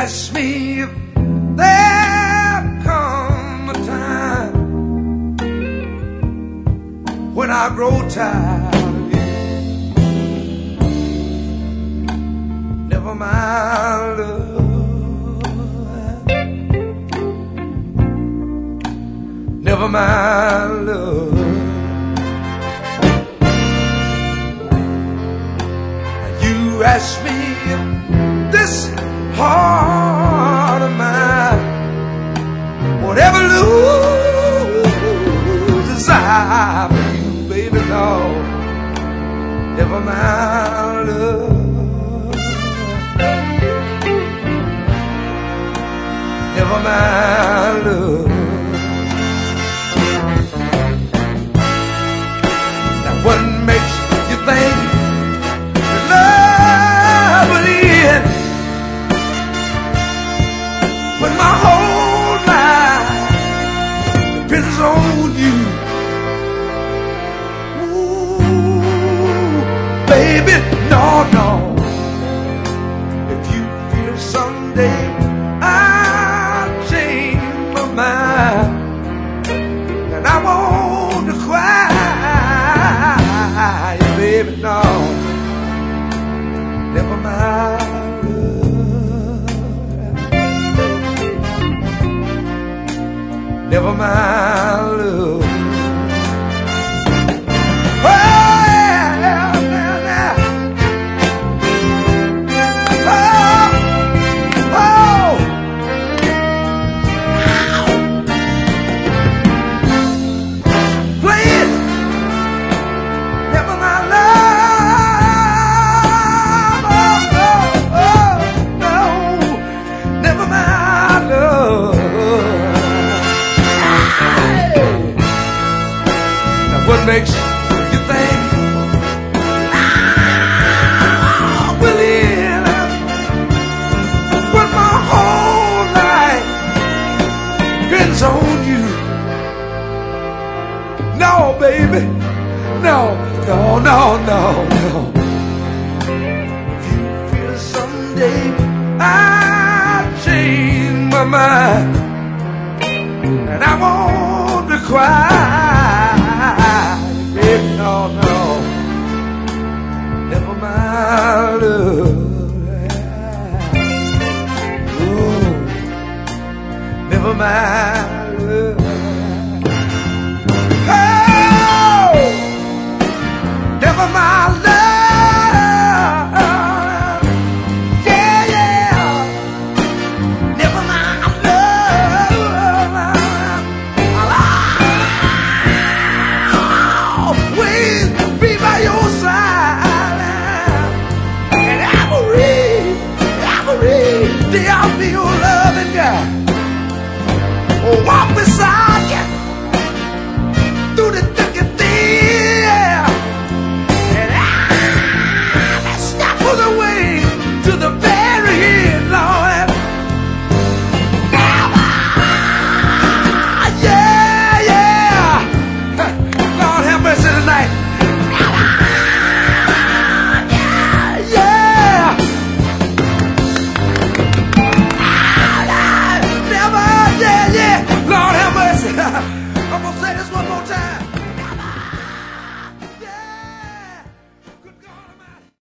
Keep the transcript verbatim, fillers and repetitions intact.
ask me if there'll come a time when I grow tired of you. Never mind, love. Never mind, love. You ask me if this heart of mine won't ever lose desire for you, baby, no. Never mind, love. Never mind, love. Now what makes you think that love will end when my whole life depends on you? Ooh, baby, no, no. If you feel someday I'll change my mind and I want to cry, baby, no. Never mind, love. Never mind, love. Oh, yeah, yeah, yeah. Oh, oh. Play it. Never mind, love. Oh, oh, no. Never mind, love. What makes you think I will end when my whole life depends on you? No, baby, no, no, no, no, no. If you feel someday I'll change my mind and I want to cry, baby, no, no. Never mind, love. Ooh, never mind, love.